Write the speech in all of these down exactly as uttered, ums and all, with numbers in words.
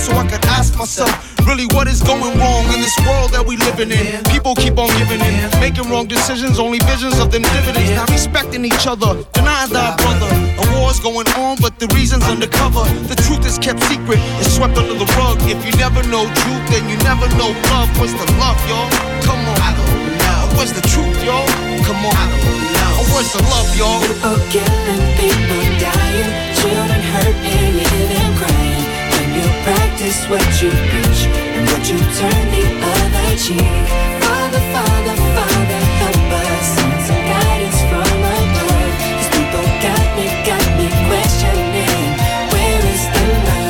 so I could ask myself, really what is going wrong in this world that we living in? People keep on giving in, making wrong decisions, only visions of them dividends. Not respecting each other, denying thy brother. A war's going on, but the reason's undercover. The truth is kept secret, it's swept under the rug. If you never know truth, then you never know love. What's the love, y'all? Come on. I don't know. What's the truth, y'all? Come on. I don't know. What's the love, y'all? People killing, people dying, children hurt and you hear them crying. When you practice what you preach, and what you turn the other cheek. Father, Father, Father, help us. Send some guidance from above. These people got me, got me questioning. Where is the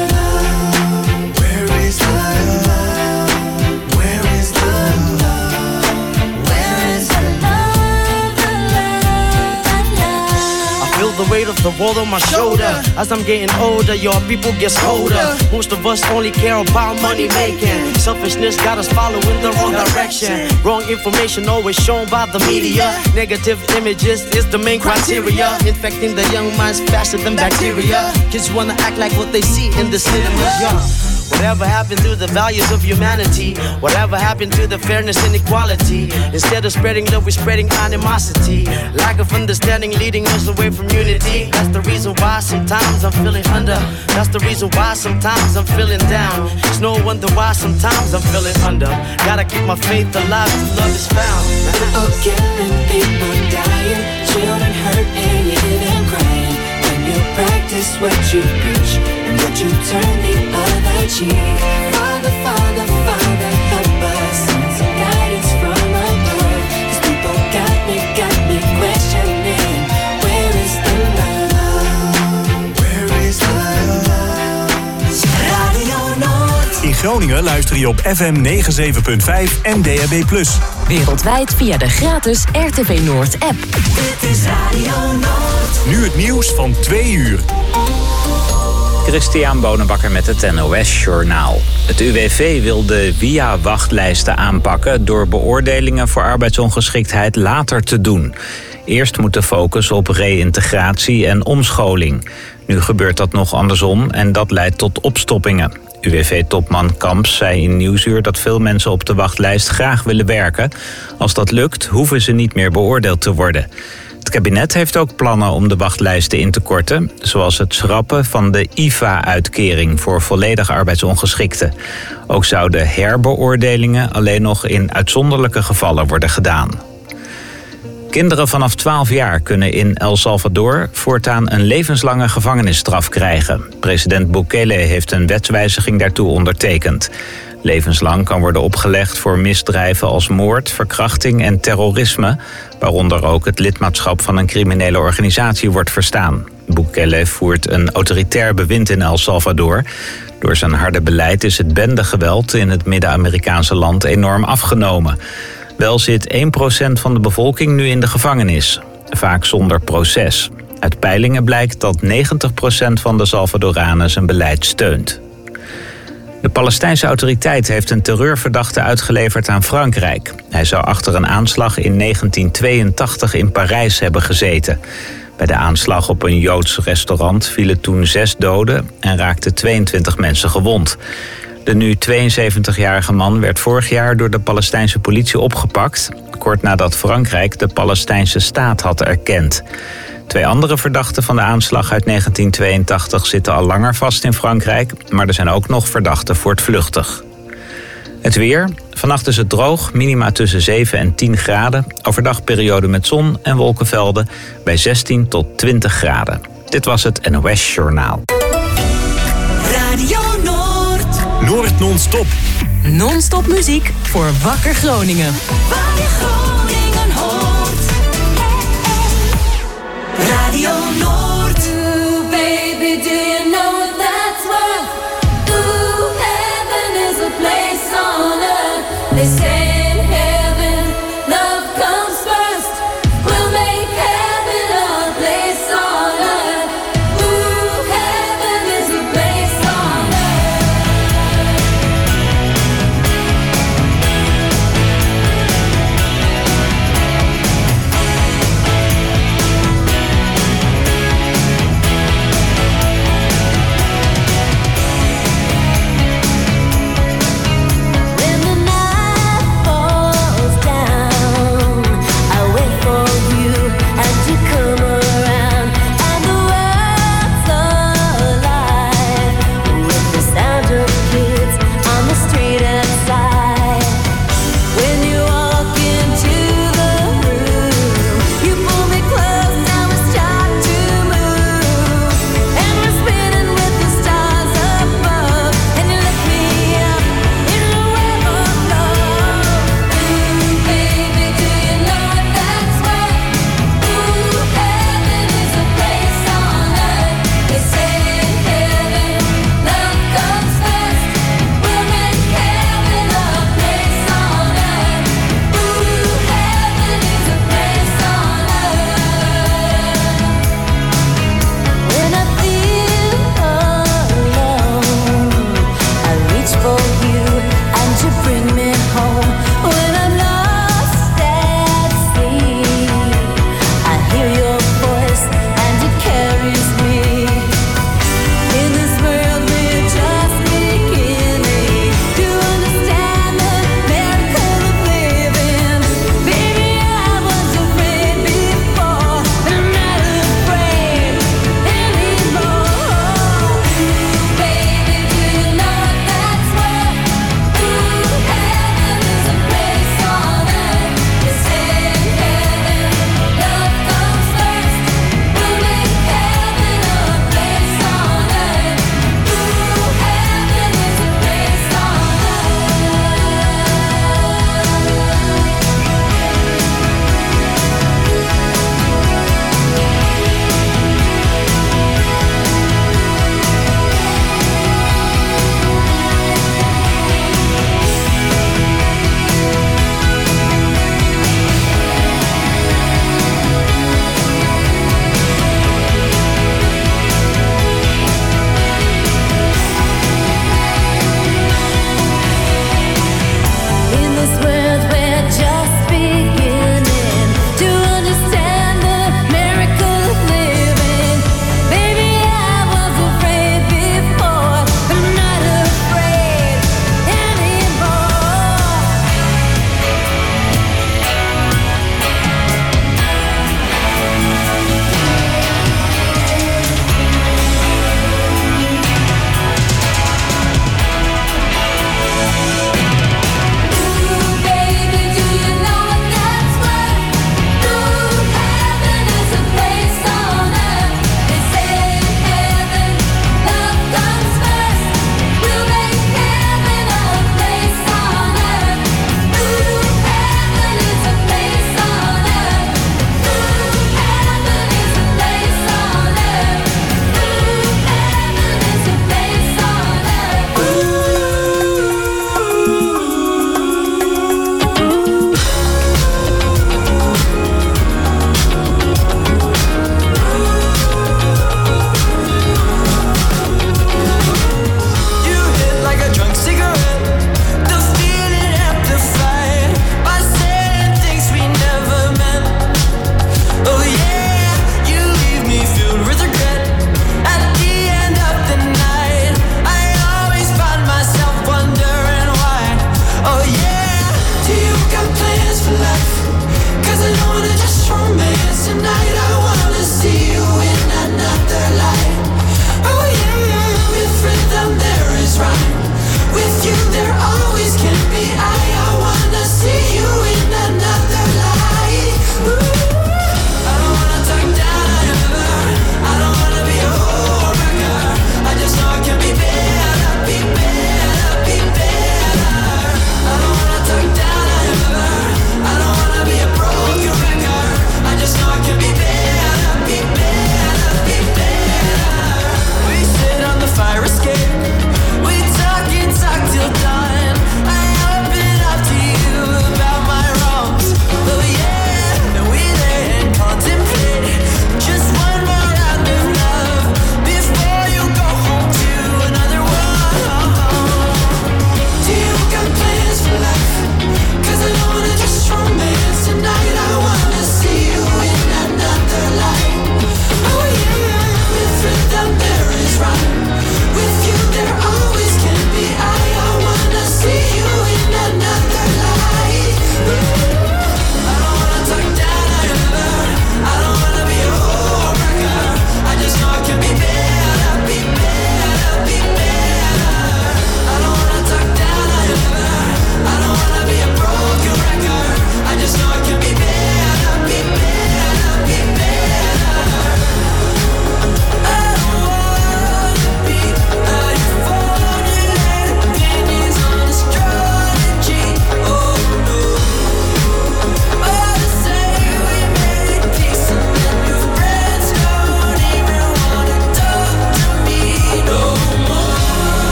love? Where is the love? Where is the love? Where is the love? The love, the love. I feel the weight of the world on my shoulder. As I'm getting older, your people get colder. Most of us only care about money making. Selfishness got us following the wrong direction. Wrong information always shown by the media. Negative images is the main criteria. Infecting the young minds faster than bacteria. Kids wanna act like what they see in the cinema. Yeah. Whatever happened to the values of humanity? Whatever happened to the fairness and equality? Instead of spreading love, we're spreading animosity. Lack of understanding leading us away from unity. That's the reason why sometimes I'm feeling under. That's the reason why sometimes I'm feeling down. It's no wonder why sometimes I'm feeling under. Gotta keep my faith alive till love is found. People killing, people dying, children hurt and you hear them crying. When you practice what you preach, and what you turn the other cheek. Father, Father, Father, help us. Send some guidance from above. These people got me, got me questioning. Where is the love? Where is the love? Radio Noord. In Groningen luister je op F M negenenzeventig punt vijf en D A B plus. Wereldwijd via de gratis R T V Noord app. Dit is Radio Noord. Nu het nieuws van twee uur. Christian Bonenbakker met het N O S-journaal. Het U W V wil de W I A-wachtlijsten aanpakken door beoordelingen voor arbeidsongeschiktheid later te doen. Eerst moet de focus op reïntegratie en omscholing. Nu gebeurt dat nog andersom en dat leidt tot opstoppingen. U W V-topman Kamps zei in Nieuwsuur dat veel mensen op de wachtlijst graag willen werken. Als dat lukt, hoeven ze niet meer beoordeeld te worden. Het kabinet heeft ook plannen om de wachtlijsten in te korten, zoals het schrappen van de I V A-uitkering voor volledig arbeidsongeschikten. Ook zouden herbeoordelingen alleen nog in uitzonderlijke gevallen worden gedaan. Kinderen vanaf twaalf jaar kunnen in El Salvador voortaan een levenslange gevangenisstraf krijgen. President Bukele heeft een wetswijziging daartoe ondertekend. Levenslang kan worden opgelegd voor misdrijven als moord, verkrachting en terrorisme, waaronder ook het lidmaatschap van een criminele organisatie wordt verstaan. Bukele voert een autoritair bewind in El Salvador. Door zijn harde beleid is het bendegeweld in het Midden-Amerikaanse land enorm afgenomen. Wel zit één procent van de bevolking nu in de gevangenis, vaak zonder proces. Uit peilingen blijkt dat negentig procent van de Salvadoranen zijn beleid steunt. De Palestijnse autoriteit heeft een terreurverdachte uitgeleverd aan Frankrijk. Hij zou achter een aanslag in negentien tweeëntachtig in Parijs hebben gezeten. Bij de aanslag op een Joods restaurant vielen toen zes doden en raakten tweeëntwintig mensen gewond. De nu tweeënzeventigjarige man werd vorig jaar door de Palestijnse politie opgepakt, kort nadat Frankrijk de Palestijnse staat had erkend. Twee andere verdachten van de aanslag uit negentien tweeëntachtig zitten al langer vast in Frankrijk, maar er zijn ook nog verdachten voortvluchtig. Het weer. Vannacht is het droog, minima tussen zeven en tien graden. Overdag periode met zon en wolkenvelden bij zestien tot twintig graden. Dit was het N O S Journaal. Radio Noord. Noord non-stop. Non-stop muziek voor Wakker Groningen. Waar je Groningen hoort. Radio Noord. Ooh, baby, do you know what that's worth? Ooh, heaven is a place on earth. They say in heaven, love comes first. We'll make heaven a place on earth. Ooh, heaven is a place on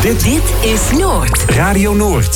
Dit, Dit is Noord. Radio Noord.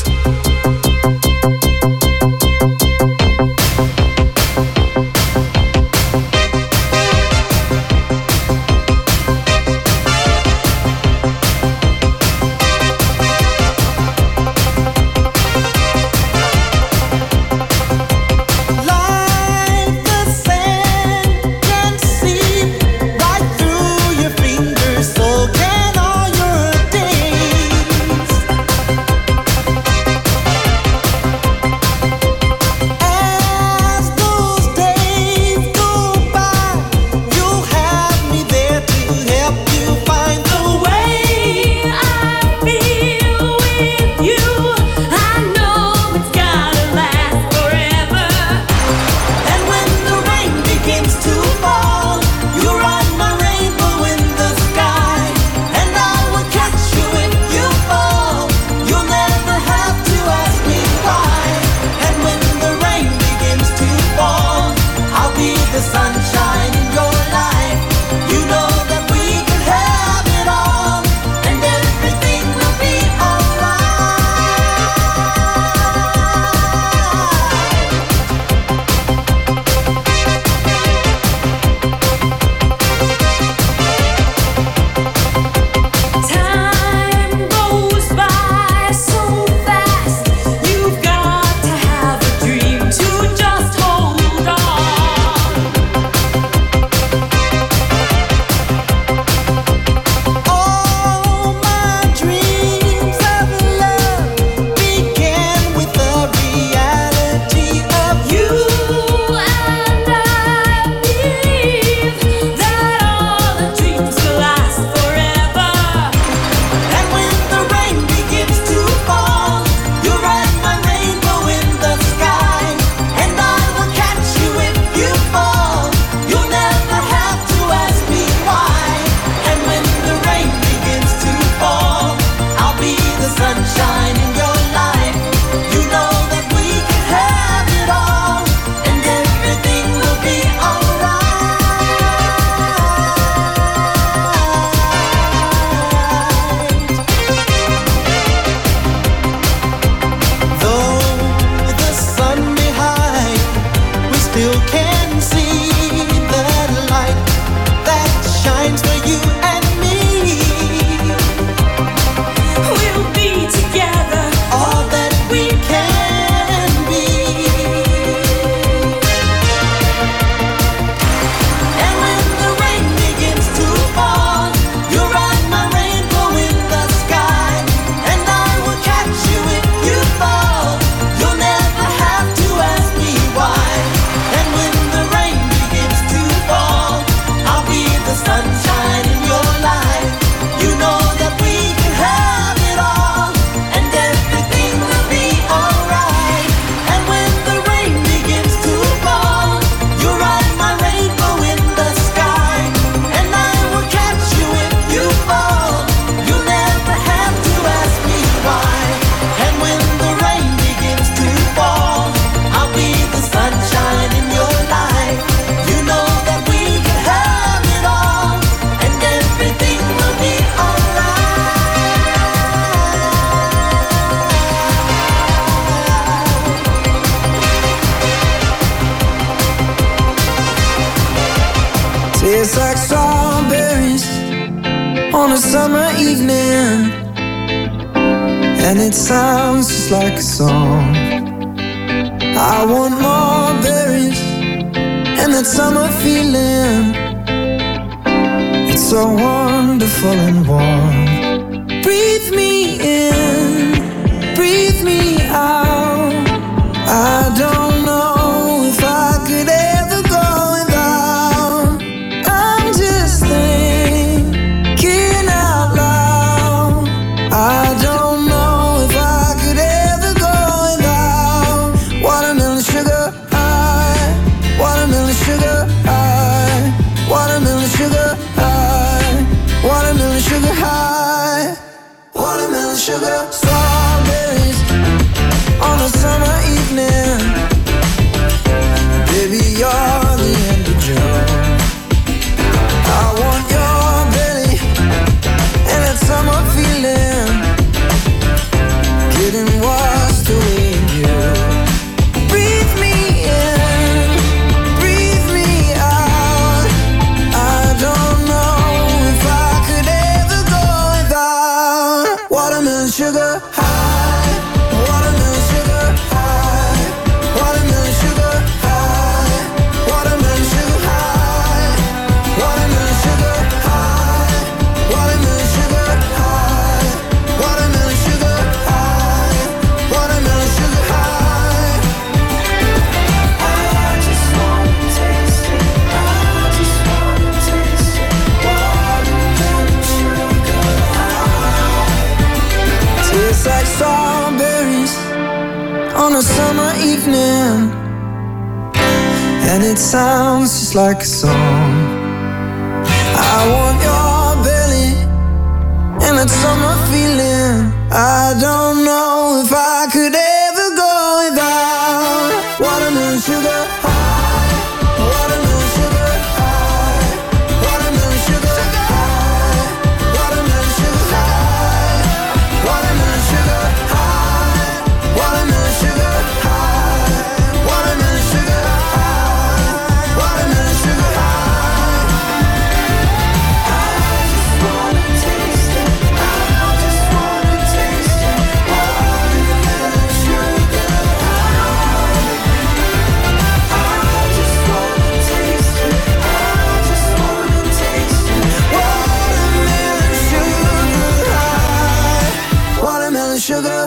Tastes like strawberries on a summer evening, and it sounds just like a song. I want more berries and that summer feeling. It's so wonderful and warm. Breathe me in, breathe me out. I don't know if I could ever go without. I'm just thinking out loud. I don't know if I could ever go without. Watermelon sugar high, watermelon sugar high, watermelon sugar high, watermelon sugar high, watermelon sugar. Strawberries on a summer evening. Baby, you're the end of June. I want your belly and that summer feeling. watermelon sugar high, watermelon sugar high, watermelon sugar high, watermelon sugar high, watermelon sugar high, watermelon sugar high, watermelon sugar high, watermelon sugar high. I just wanna taste it, I just wanna taste it, watermelon sugar high. Tastes like strawberries on a summer evening, and it sounds just like a song. I want your belly and that summer feeling. I don't know if I could ever go without watermelon sugar high, watermelon sugar high, watermelon sugar high, watermelon sugar high, watermelon sugar high, watermelon sugar high, watermelon sugar high, watermelon sugar high. I just wanna taste it, I just wanna taste it, watermelon sugar high. I just wanna taste it, I just wanna taste it, watermelon sugar high, watermelon sugar.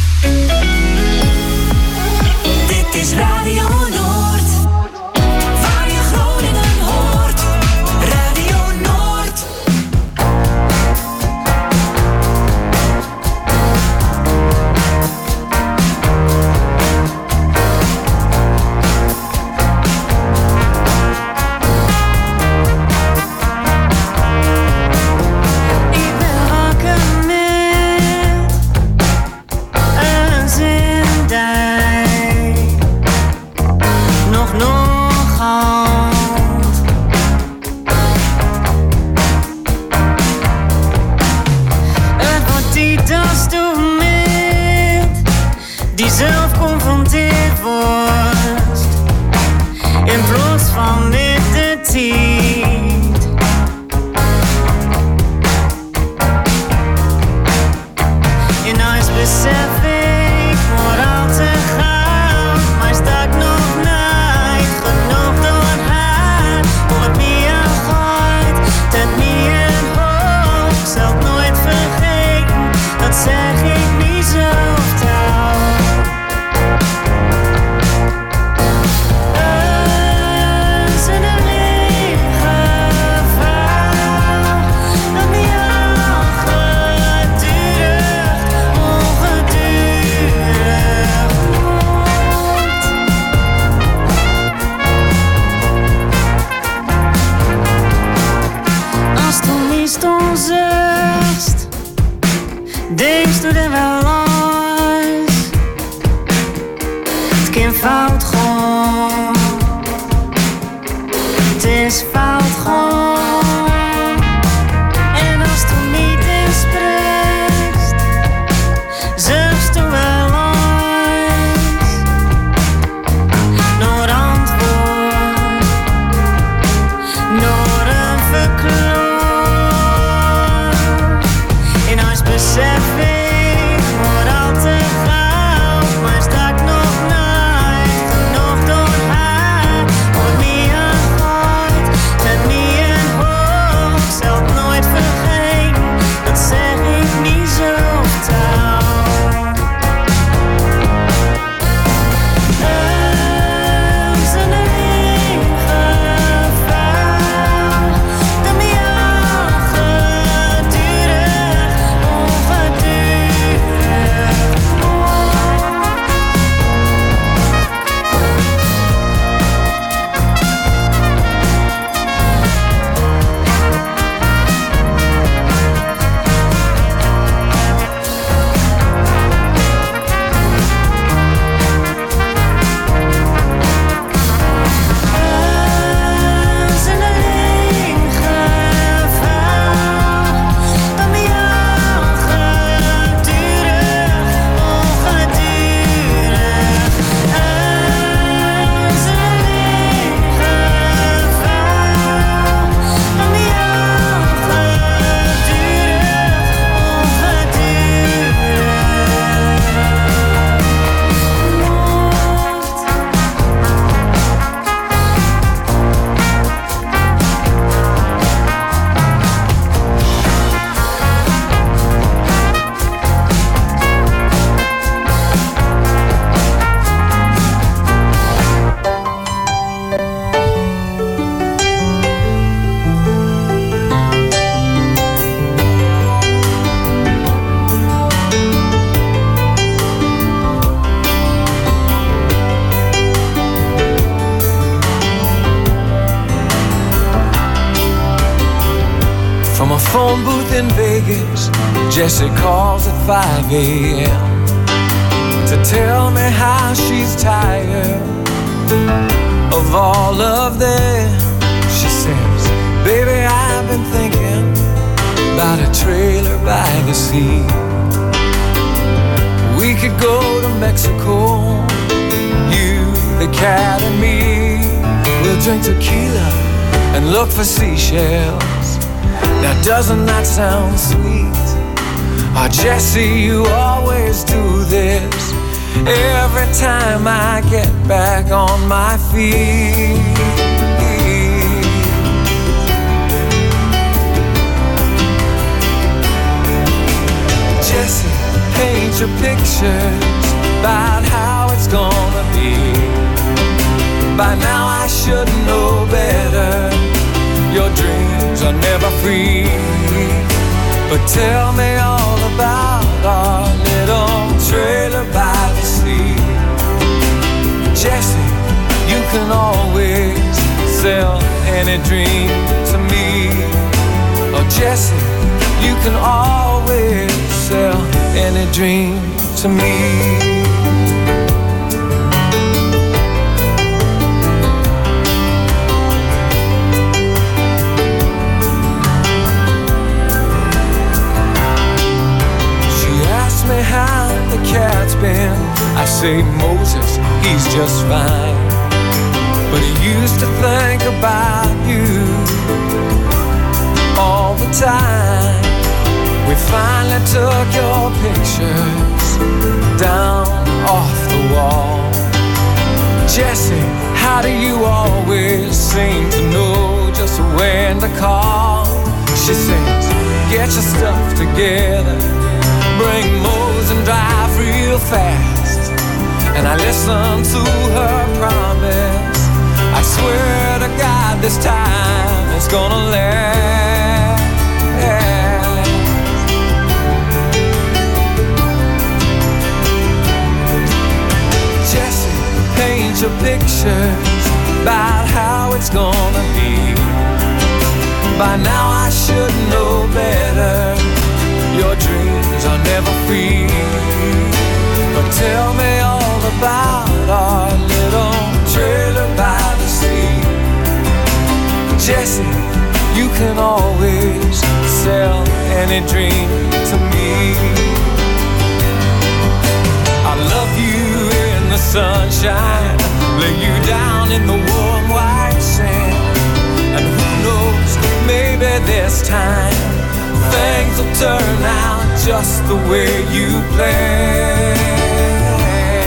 Dit is Radio Noord. Waar je Groningen hoort. Radio Noord. Ik ben wakker met een zindij. Nog nogal. Het wordt tijd als de moment die zelf confronteerd wordt, in plaats van met de tijd. En nou is besef ik voor al te gaan, maar sta ik nog nooit genoeg door haar. Wordt niet aan gooit, dat niet in hoofd, ik zal het nooit vergeten, dat zeg ik niet zo trouw. Is er een leven verhaal dat niet al gedurig, ongedurig wordt? Als du niet onzegst, denkst du er wel eens? Het kan fout gaan, het is fout gaan. En als du niet eens spreekt, zegst du wel eens naar antwoord, naar een verklaring. En als besef ik, wordt phone booth in Vegas, Jessie calls at five a.m. to tell me how she's tired of all of them. She says, baby, I've been thinking about a trailer by the sea. We could go to Mexico, you, the cat and me. We'll drink tequila and look for seashells. Now doesn't that sound sweet? Oh, Jessie, you always do this every time I get back on my feet. Jessie, paint your pictures about how it's gonna be. By now I should know better. Your dreams are never free. But tell me all about our little trailer by the sea. Jessie, you can always sell any dream to me. Oh, Jessie, you can always sell any dream to me. Me how the cat's been. I say Moses, he's just fine, but he used to think about you all the time. We finally took your pictures down off the wall. Jessie, how do you always seem to know just when to call? She says, get your stuff together, bring Mo's and drive real fast. And I listen to her promise. I swear to God this time it's gonna last. Jessie, paint your pictures about how it's gonna be. By now I should know better. Your dreams are never free. But tell me all about our little trailer by the sea. Jessie, you can always sell any dream to me. I love you in the sunshine, lay you down in the warm white sand. And who knows, maybe this time things will turn out just the way you planned.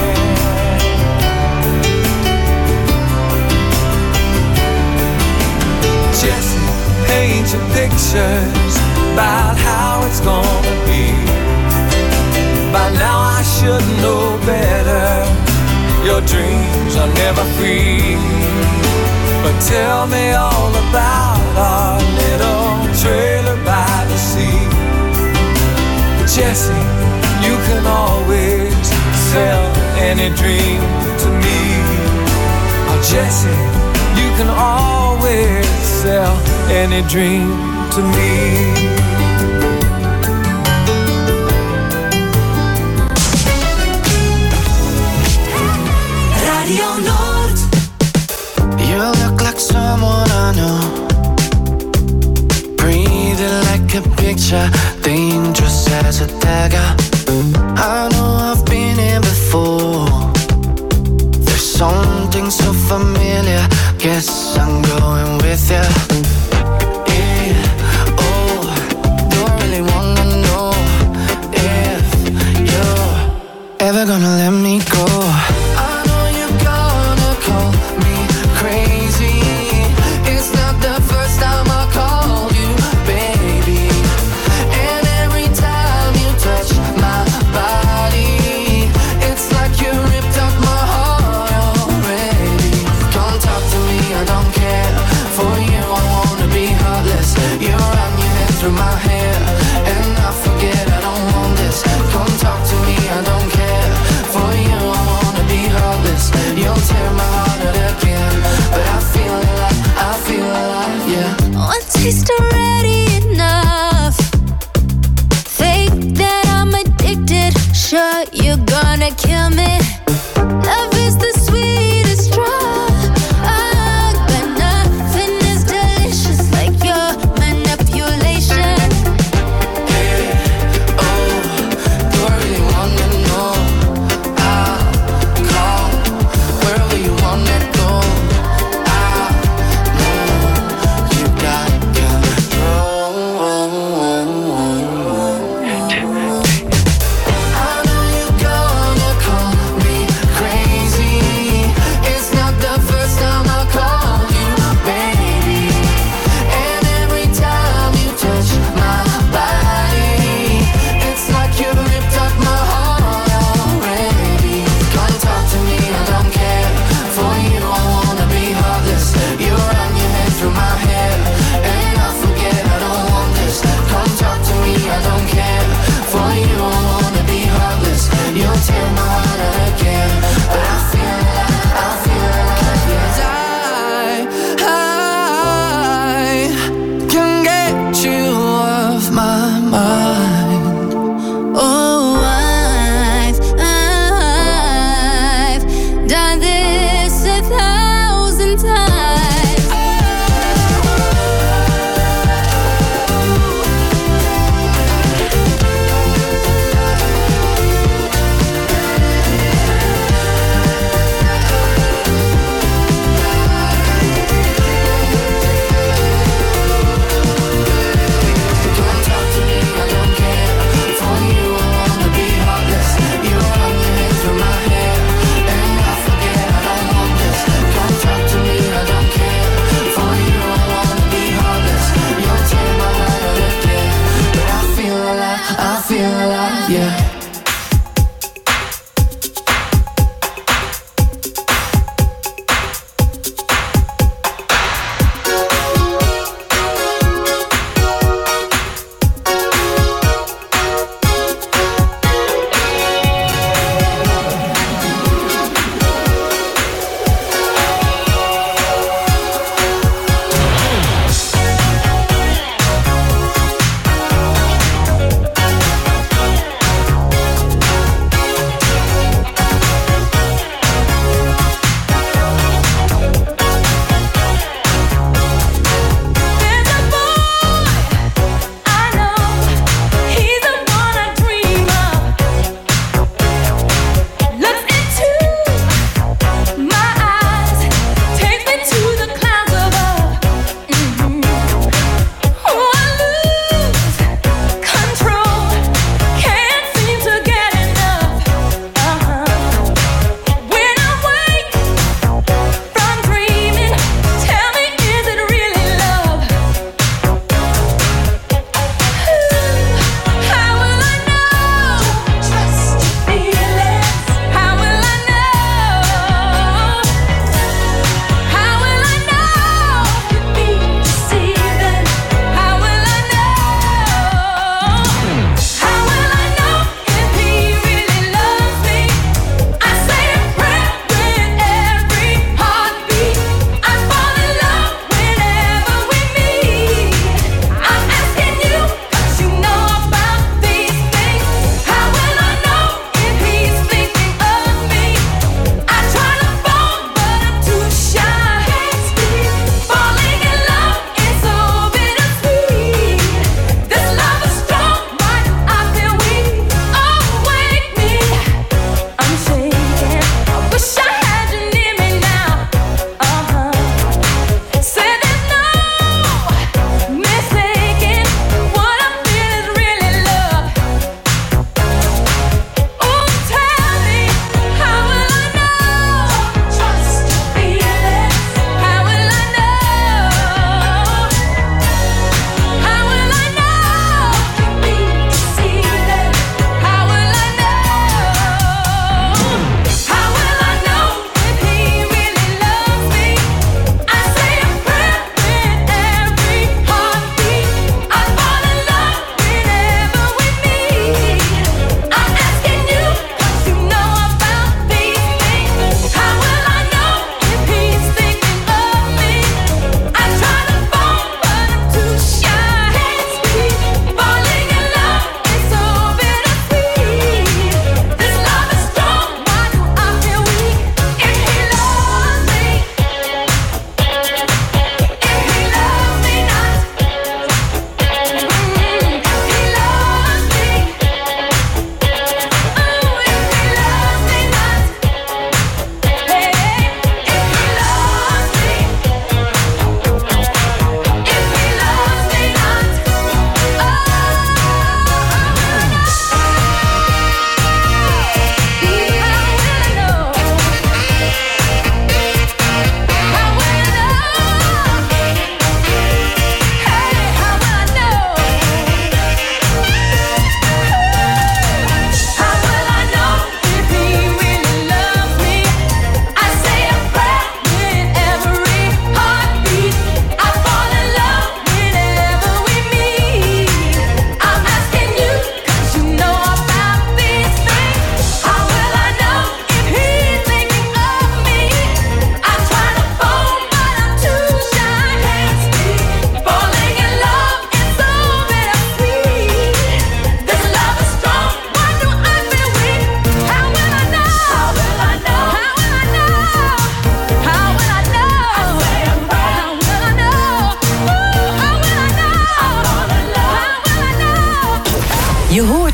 Jessie, paint your pictures about how it's gonna be. By now I should know better. Your dreams are never free. But tell me all about our little trailer by the sea. Jessie, you can always sell any dream to me. Oh, Jessie, you can always sell any dream to me. Radio Noord. You look like someone I know, breathing like a picture, dangerous as a dagger. I know I've been here before. There's something so familiar. Guess I'm going with you. Yeah, oh, sure you're gonna kill me. Love is the sweetest drug. Oh, but nothing is delicious like your manipulation. Hey, oh, do I really wanna know? I'll call wherever you wanna go. I know you got control. I know you're gonna call me crazy. It's not the first time I call you baby. And every time you touch my body, it's like you ripped up my heart already. Come talk to me, I don't care. For you I wanna be heartless. You run your head through my hair, and I forget I don't want this. Come talk to me, I don't care. For you I wanna be heartless. You'll tear my heart out again, but I feel like, I feel like yes. I, I can get you off my mind. Oh, I've, I've done this a thousand times.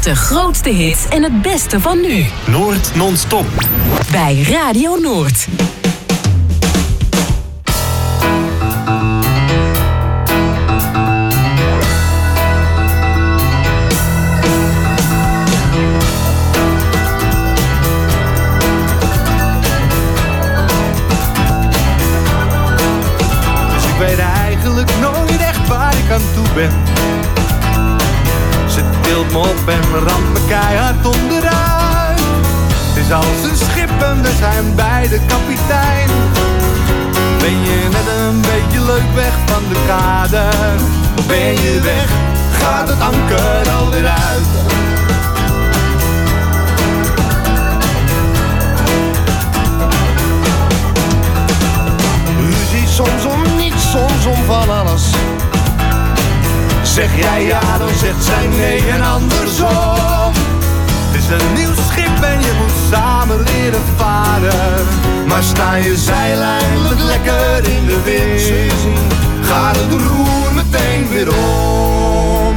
De grootste hits en het beste van nu. Noord non-stop. Bij Radio Noord. Dus ik weet eigenlijk nooit echt waar ik aan toe ben. Ze tilt me op en ramt me keihard onderuit. Het is als een schip en we zijn beide kapitein. Ben je net een beetje leuk weg van de kade? Ben je weg, gaat het anker alweer uit. Ruzie soms om niets, soms om van alles. Zeg jij ja, dan zegt zij nee en andersom. Het is een nieuw schip en je moet samen leren varen. Maar sta je zeil eindelijk lekker in de wind, gaat het roer meteen weer om.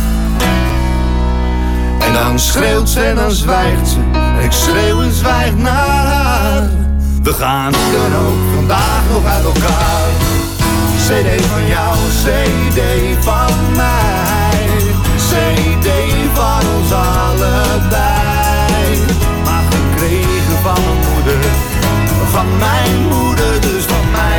En dan schreeuwt ze en dan zwijgt ze. En ik schreeuw en zwijg naar haar. We gaan dan ook vandaag nog uit elkaar. C D van jou, C D van mij. C D van ons allebei. Maar gekregen van mijn moeder. Van mijn moeder, dus van mij.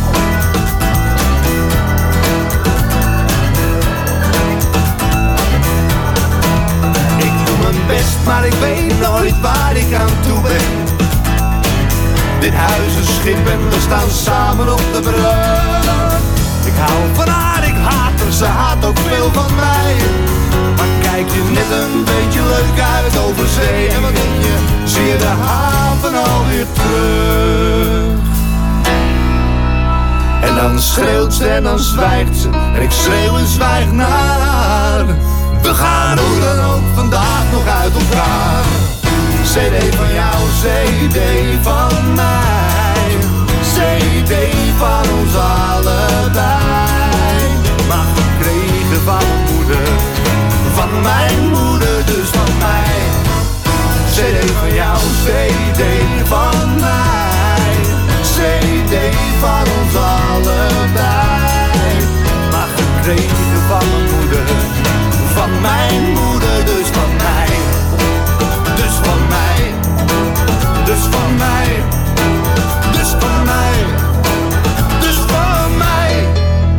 Ik doe mijn best, maar ik weet nooit waar ik aan toe ben. Dit huis is schip en we staan samen op de brug. Ik hou van haar, ik haat haar, ze haat ook veel van mij. Maar kijk je net een beetje leuk uit over zee. En wat denk je, zie je de haven alweer terug. En dan schreeuwt ze en dan zwijgt ze. En ik schreeuw en zwijg naar haar. We gaan hoe dan ook vandaag nog uit elkaar. C D van jou, C D van mij. C D van ons allebei. Maar gekregen van mijn moeder. Van mijn moeder, dus van mij. C D van jou, C D van mij. C D van ons allebei. Maar gekregen van mijn moeder. Van mijn moeder, dus van mij. Dus van mij, dus van mij, dus van mij, dus van mij.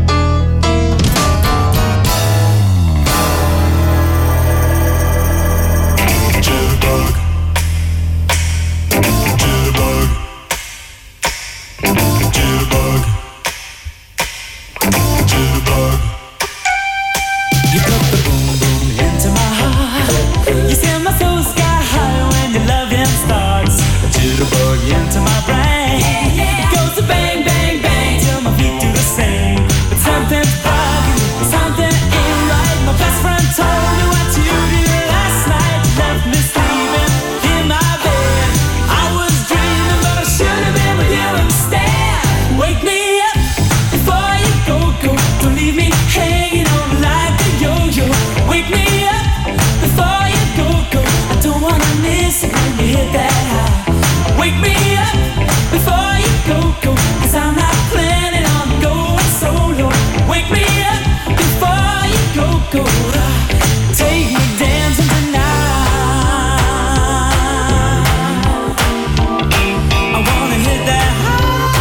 Jitterbug, jitterbug, jitterbug, jitterbug. You put the boom boom into my heart. You send my soul sky high when your loving starts. A jitterbug into my brain. It goes to bang, bang, bang till my feet do the same. But something's bugging, something ain't right. My best friend told me what you did last night. You left me sleeping in my bed. I was dreaming, but I should have been with you instead. Wake me up before you go, go. Don't leave me hanging on like a yo-yo. Wake me up before you go, go. I don't wanna miss it when you hit that high. Wake me up before you go, go. Cause I'm not planning on going solo. Wake me up before you go, go. Take me dancing tonight. I wanna hit that high.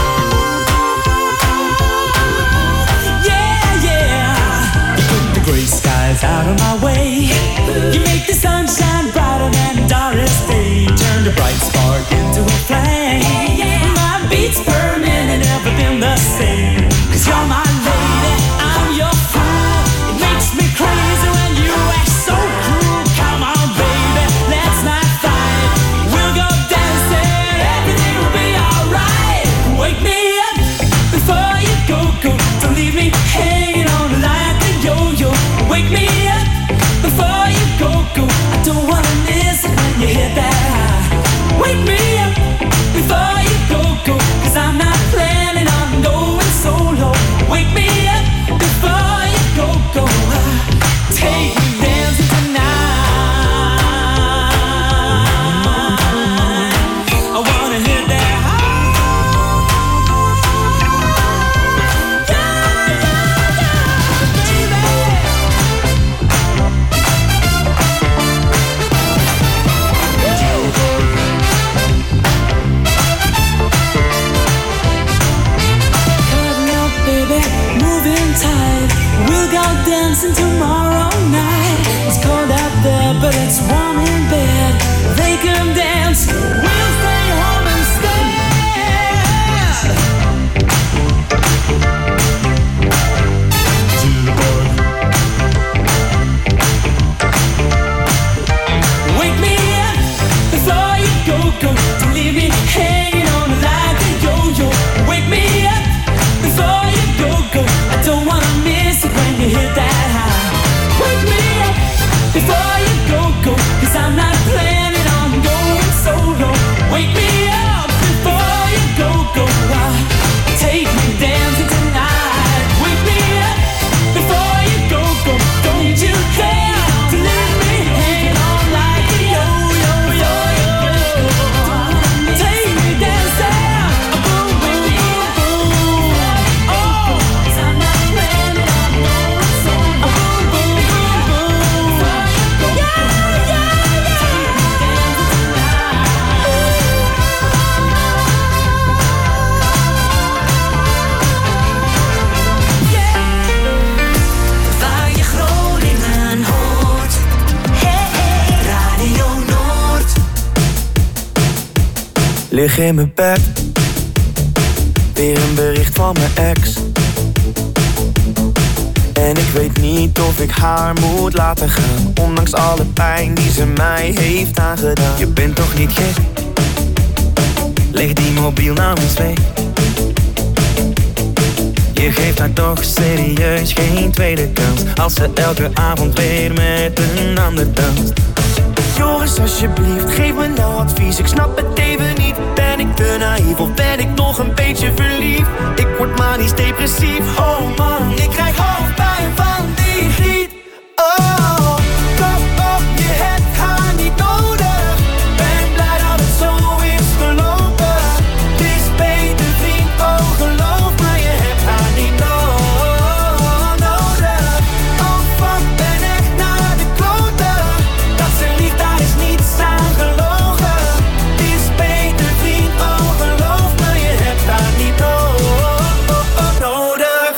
Yeah, yeah. You put the gray skies out of my way. You make the sunshine brighter than Doris Day. Turn the bright spark into a flame. My beats per minute never been the same. Cause you're my lady, I'm your fool. It makes me crazy when you act so cruel. Come on baby, let's not fight. We'll go dancing, everything will be alright. Wake me up before you go, go. Don't leave me hanging on like a yo-yo. Wake me up before you go, go. I don't wanna miss it when you hit that high. Wake me up before you go, go. Cause I'm not planning on going solo. Wake me up before you go, go. Take me dancing tonight. Lig in mijn bed, weer een bericht van mijn ex. En ik weet niet of ik haar moet laten gaan, ondanks alle pijn die ze mij heeft aangedaan. Je bent toch niet gek? Leg die mobiel nou eens weg. Je geeft haar toch serieus geen tweede kans, als ze elke avond weer met een ander danst. Joris, alsjeblieft, geef me nou advies. Ik snap het even niet. Ben ik te naïef of ben ik nog een beetje verliefd? Ik word manisch depressief. Oh man, ik krijg hoofdpijn van die griet. Oh, kop op, je hebt haar niet nodig. Ben blij dat het zo is gelopen. Het is beter vriend, oh geloof me, je hebt haar niet no- nodig. Oh fuck, ben echt naar de kloten. Dat ze liegt, daar is niets aan gelogen. Het is beter vriend, oh geloof me, je hebt haar niet no- nodig.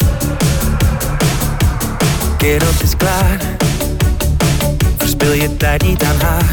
Kerel, het is klaar. Verspil je tijd niet aan haar.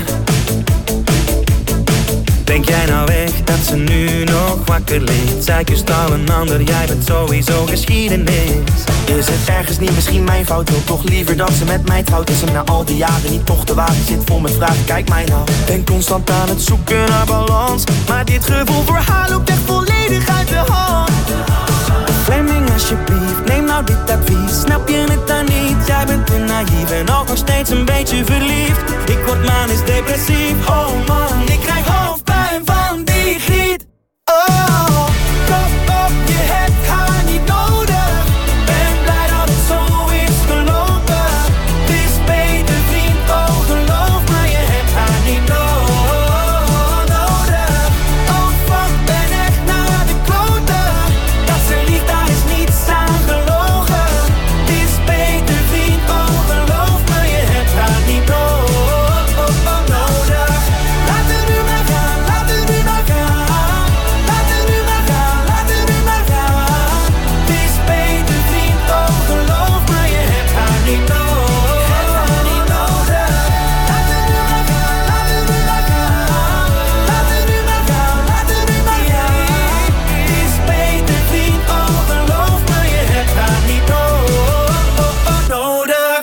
Denk jij nou echt dat ze nu nog wakker ligt? Zij kust al een ander, jij bent sowieso geschiedenis. Is het ergens niet misschien mijn fout? Wil toch liever dat ze met mij trouwt? Is hem na al die jaren niet toch te wagen? Zit vol met vragen, kijk mij nou. Ben constant aan het zoeken naar balans, maar dit gevoel voor haar loopt echt volledig uit de hand. Fleming, alsjeblieft, neem nou dit advies. Snap je het dan niet? Jij bent te naïef en ook nog steeds een beetje verliefd. Ik word manisch depressief. Oh man, ik krijg hoofdpijn van die griet. Oh, kop op, je hebt haar niet nodig. Ben blij dat het zo is gelopen. Het is beter vriend, oh geloof me, je hebt haar niet no- nodig. Oh fuck, ben echt naar de kloten. Dat ze liegt, daar is niets aan gelogen. Het is beter vriend, oh geloof me, je hebt haar niet no- nodig. Laat het nu maar gaan, laat het nu maar gaan. Laat het nu maar gaan, laat het nu maar gaan. Het is beter vriend, oh geloof me, je hebt haar niet no- nodig. Laat het nu maar gaan, laat het nu maar gaan. Laat het nu maar gaan, laat het nu maar gaan. Het is beter vriend, oh geloof me, je hebt haar niet no- nodig.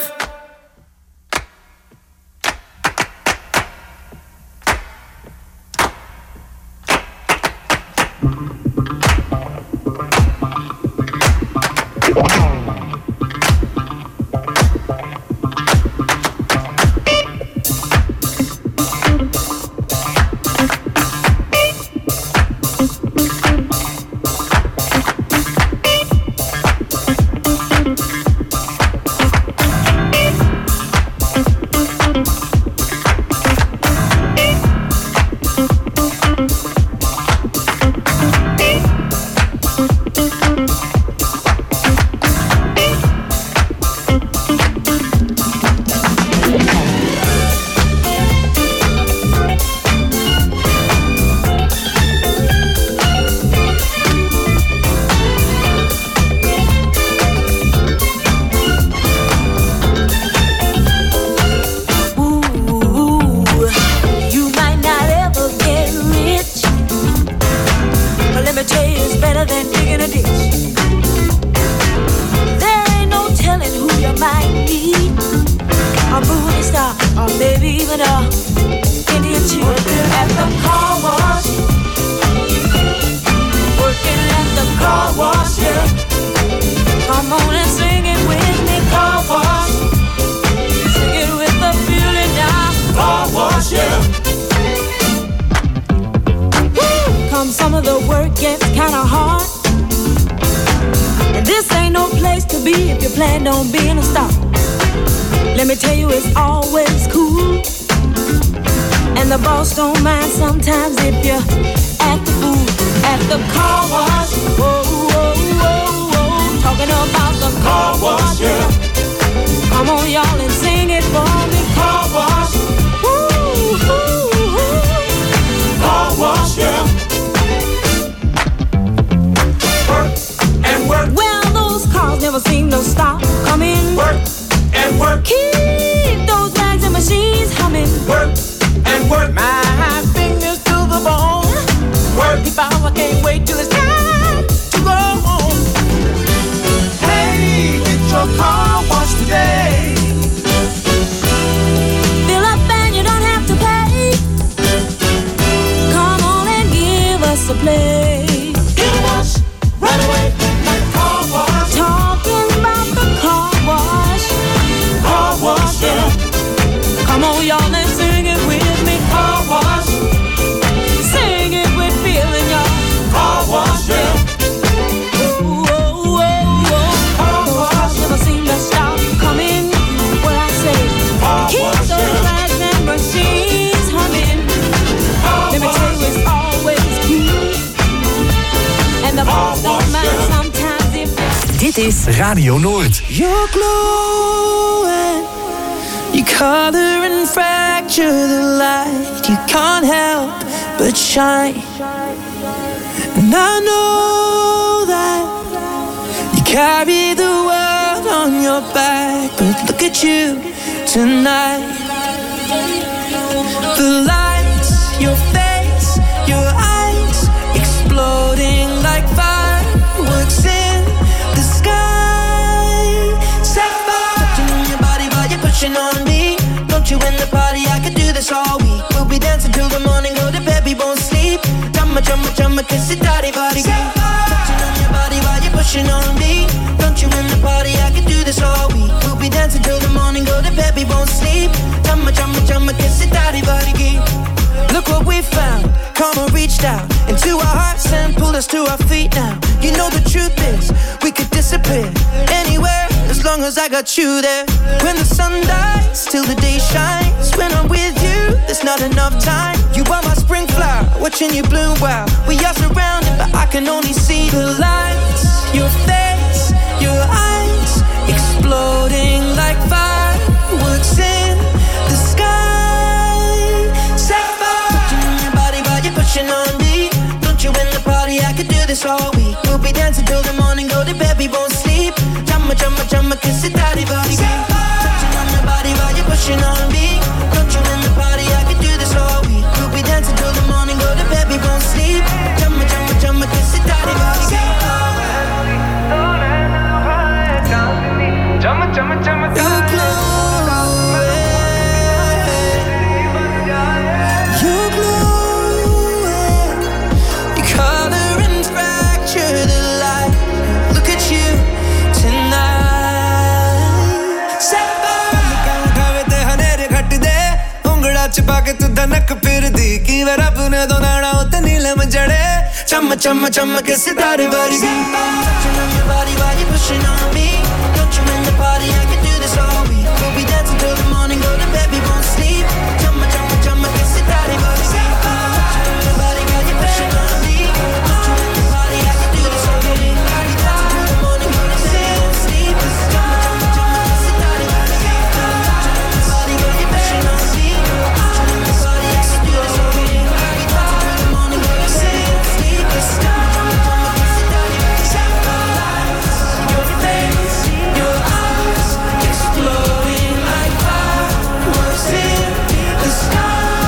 You might not ever get rich, but let me tell you, it's better than digging a ditch. There ain't no telling who you might meet, a movie star, or maybe even a Indian chief. Working at the car wash, working at the car wash, yeah. Come on and sing it with me, car wash. Sing it with the feeling now, car wash, yeah. Woo! Come some of the work gets kinda hard, and this ain't no place to be if you plan on being a star. Let me tell you, it's always cool, and the boss don't mind sometimes if you act the fool at the car wash. Whoa, whoa, whoa, whoa, talking about the car wash, yeah. Come on, y'all, and sing it for me, car wash. Woo, woo, woo. Car wash, yeah. Work and work. Well, those cars never seem to stop coming. Work and work. Keep those bags and machines humming. Work and work. My fingers to the bone. Work a place. Get a wash, right away, like a car wash. Talking about the car wash. Car wash, yeah. Come on, y'all, let's sing it with me. Car wash, Sing it with feeling, y'all. car wash, yeah. Ooh, oh, oh, oh. Car wash, Never seem to stop coming. What I say, car keep wash, those yeah. rags and machines humming. Let me tell you, it's always cute. And the boss don't mind sometimes if Dit is Radio Noord. You're glowing. You color and fracture the light. You can't help but shine. And I know that you carry the world on your back. But look at you tonight. The lights, your face, your eyes, exploding like fireworks in the sky. Sapphire, touching on your body while you're pushing on me. Don't you in the party? I could do this all week. We'll be dancing till the morning, go to bed, we won't sleep. Chumma, chumma, chumma, kiss it, daddy, body. Touching on your body while you're pushing on me. Don't you in the party? I could do this all week. We'll be dancing till the morning, go to bed, we won't sleep. Chumma, chumma, chumma, kiss it, daddy, body. Look what we found. Karma reached out into our hearts and pulled us to our feet now. You know the truth is, we could disappear anywhere as long as I got you there. When the sun dies, till the day shines. When I'm with you, there's not enough time. You are my spring flower, watching you bloom wild. We are surrounded, but I can only see the lights. Your face, your eyes, exploding like fireworks in the sky. Sapphire, touching on your body while you're pushing on me. Don't you in the party? I could do this all week. We'll be dancing till the morning, go to bed, we won't sleep. Chumma, chumma, chumma, kiss it, daddy, body. Touching on your body while you're pushing on me. Don't you in the party? I could do this all week. We'll be dancing till the morning, go to bed, we won't sleep. Chumma, chumma, chumma, kiss it, daddy, body. You're glowing. You're glowing. You color and fracture the light. Look at you tonight. Sapphire. हनेरे घट दे उंगड़ा चिपा के तू धनक फिर दी की वे रब ने दो नाड़ा उते नीले में जड़े चम चम चम के सितारे वर्गी touching on your body while you're pushing on me. Don't you in the party? I can do this all week. We'll be dancing till the morning, go to bed, we won't sleep. Chum chum chum के सितारे वर्गी touching on your body while you're pushing on me. Don't you in the party? I can do this all week. We'll be dancing till the morning, go to bed, we won't sleep. Chum chum chum के सितारे वर्गी touching on your body while you're pushing on me. Don't you in the party? I can do this all week. We'll be dancing till the morning, go to bed, we won't sleep. Chum chum chum के सितारे वर्गी. Your face, your eyes, exploding like fireworks in the sky.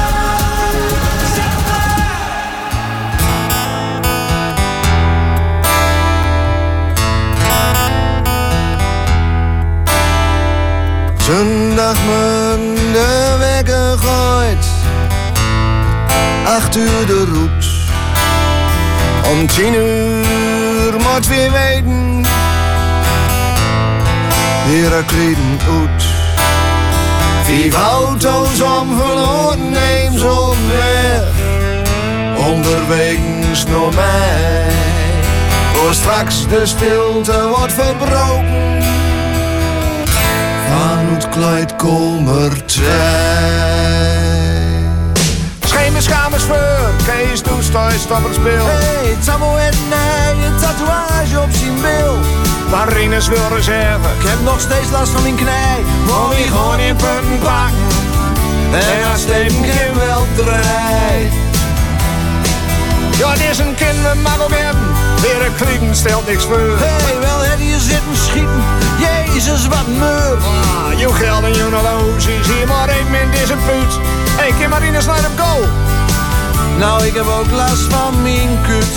Zondag de wekker gooit, acht uur de roet. Om tien uur moet weer weten, Herakliden uit. Vijf auto's om verloren, neem ze op weg. Onderwegens nog mij, voor straks de stilte wordt verbroken. Van het kleid kommer tijd. Schemerskamers voor, Kees doet thuis op het speel. Hey, het zal en nee, een tatoeage op zijn bil. Marines wil reserve, ik heb nog steeds last van mijn knij. Moet ik gewoon in punten pakken, en als Steven Kim wel draait. Ja, dit is een kind, we mag ook hebben. Weer een klieken stelt niks voor. Hey, wel heb je zitten schieten. Jezus, wat meur. Ah, je geld en je horloges. Hier maar één min is een puut. Hey, Kim Marine sluit op goal. Nou, ik heb ook last van mijn kut.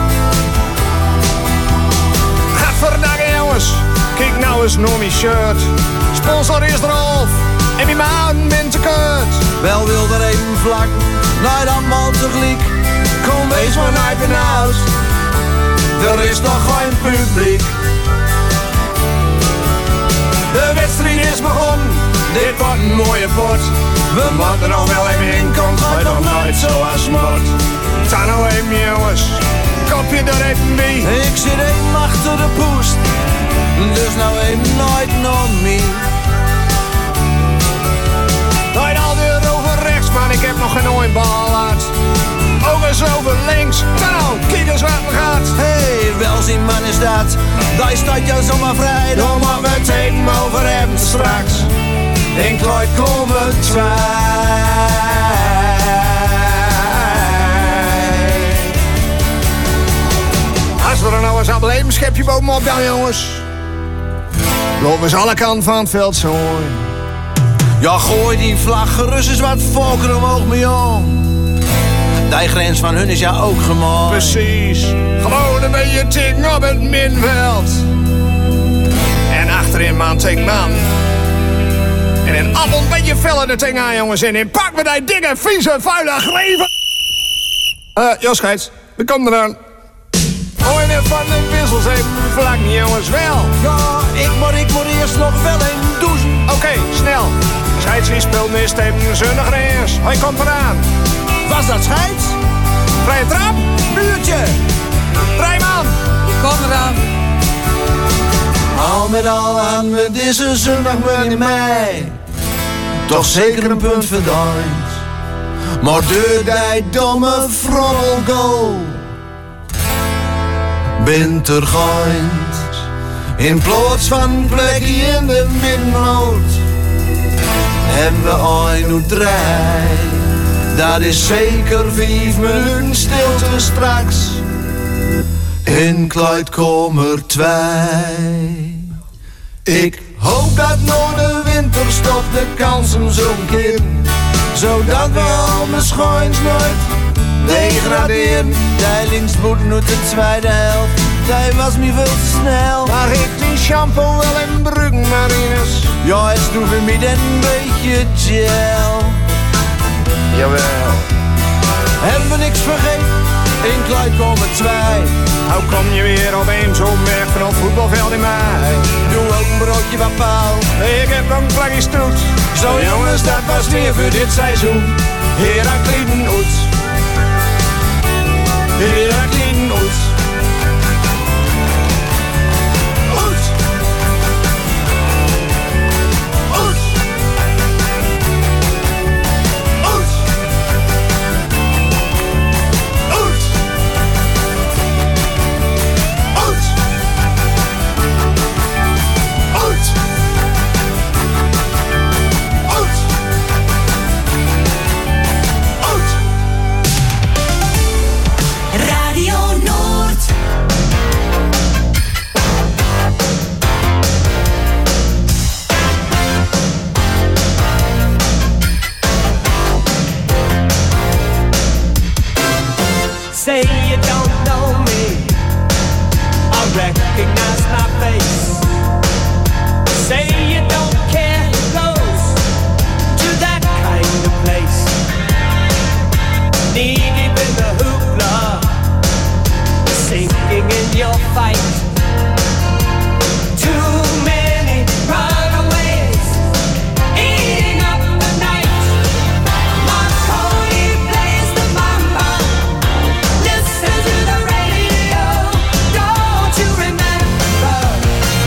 Gadverdamme jongens. Kijk nou eens naar mijn shirt. Sponsor is eraf. En mijn maanden bent te kut. Wel wil er even vlak. Nou, dan mal tegelijk. Kom steeds vanuit een huis. Er is nog geen publiek. De wedstrijd is begonnen, dit wordt een mooie pot. We moeten nog wel even inkomt, maar nog nooit zoals moet. Ta nou even jongens, kopje er even bij. Ik zit even achter de poest, dus nou even nooit nog meer. Nooit alweer over rechts, maar ik heb nog geen ooit bal laat. Ook eens over links, nou, kijk eens wat er gaat. Hé, hey, welzien man is dat, daar staat jou zomaar vrij. Dan mag we het even over hebben straks. In Kloit komen twee. Als we er nou eens aan leven, schep je bovenop dan jongens. Lopen eens alle kanten van het veld zo. Ja, gooi die vlag gerust eens wat volken omhoog mee om. Die grens van hun is ja ook gemaakt. Precies. Gewoon een beetje tikken op het middenveld. En achterin man tegen man. En in appel een beetje feller de ting aan jongens. En in pak met die dikke, vieze, vuile greven. Eh, uh, Jos Scheids, we komen eraan. Oh, en van de wissels even vlak niet jongens, wel. Ja, ik moet, ik moet eerst nog wel een douchen. Oké, okay, snel. Scheids die speelt mist even zonnig rechts. Hij komt eraan. Was dat Scheids? Vrije trap? Muurtje. Rijman. Kom eraan. Al met al aan we deze zondag wel in mei. Toch zeker een punt verdiend. Maar door die domme froddelgoal bent er geind. In plaats van een plekje in de middenmoot hebben we een uur drie. Dat is zeker vijf minuten stilte straks. In Kluitkomer twee. Ik hoop dat na de winterstop de kansen zo'n keer. Zodat we al misschien nooit degraderen. Die linksboet nu de tweede helft. Die was me veel te snel. Maar ik die shampoo wel in Bruggenmarines. Ja, het doet voor mij een beetje gel. Jawel. Hebben we niks vergeten, in Kluitkomer twee. Hoe kom je weer opeens zo weg van het voetbalveld in mei? Doe ook een broodje van paal. Ik heb nog een plakje stoet. Zo jongens, dat was weer voor dit seizoen. Herakliden Oets. Herakliden Oets. Oets. Oets. Say you don't know me, I recognize my face. Say you don't care who goes to that kind of place. Knee deep in the hoopla, sinking in your fight. Too many runaways, eating up the night. Marconi plays the mambo. Listen to the radio. Don't you remember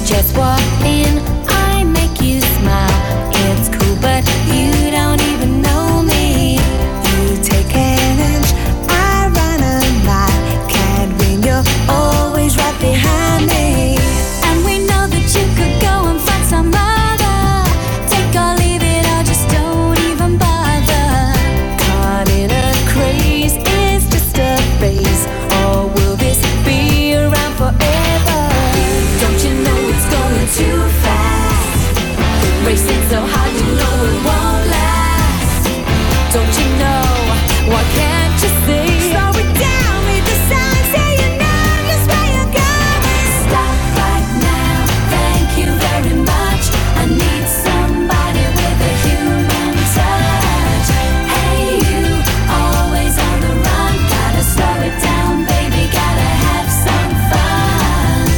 just walk in.